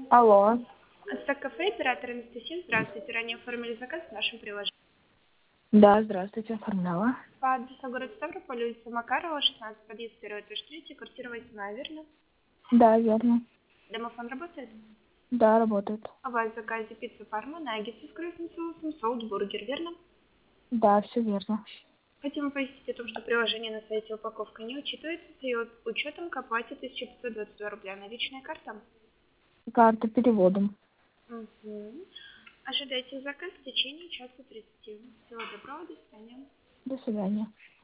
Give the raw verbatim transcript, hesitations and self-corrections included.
Алло. Астак кафе, оператор Анастасия. Здравствуйте. Ранее оформили заказ в нашем приложении. Да, здравствуйте, оформляла. По адресу город Ставрополь, улица Макарова, шестнадцать, подъезд первый, этаж третий, квартира восьмая, верно? Да, верно. Домофон работает? Да, работает. У вас в заказе пицца парма, наггетсы с красным соусом, соус-бургер, верно? Да, все верно. Хотим оповестить о том, что приложение на сайте упаковка не учитывается, с ее учетом к оплате тысяча пятьсот двадцать два рубля. Наличная карта? Карта переводом. Угу. Ожидайте заказ в течение часа тридцати. Всего доброго, до свидания. До свидания.